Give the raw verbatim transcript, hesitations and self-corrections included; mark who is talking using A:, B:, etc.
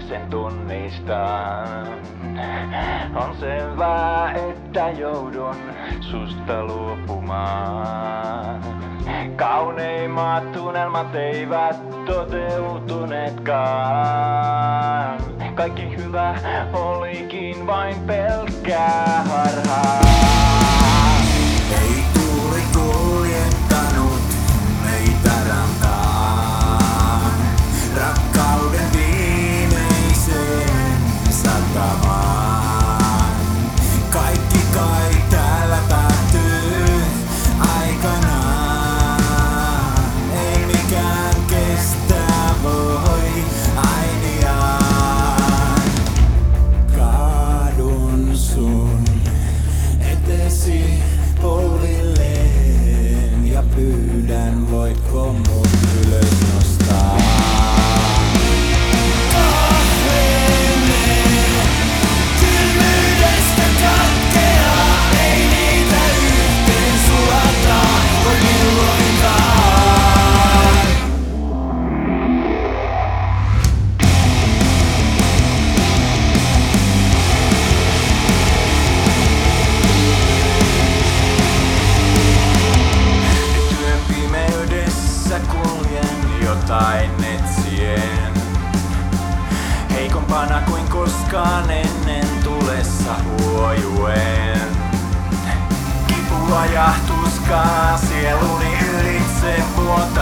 A: sen tunnistan. On selvää, että joudun susta luopumaan. Kauneimmat tunnelmat eivät toteutuneetkaan. Kaikki hyvä olikin vain pelkkää harhaa.
B: Ei tuuli kuljettanut meitä rantaan, rakkauden viimeiseen satamaan. Kaikki kai täällä päättyy aikanaan, ei mikään kestää voi ainiaan. Kaadun sun etesi polvilleen ja pyydän, voitko mut ylös nostaa? Kahveemme kylmyydestä katkeaa, ei niitä yhteen sulata, voi milloinkaan.
A: Työn pimeydessä kuljen jotain etsien, heikompana kuin koskaan ennen tulessa huojuen. Kipua ja tuskaa sieluni ylitse vuotaa.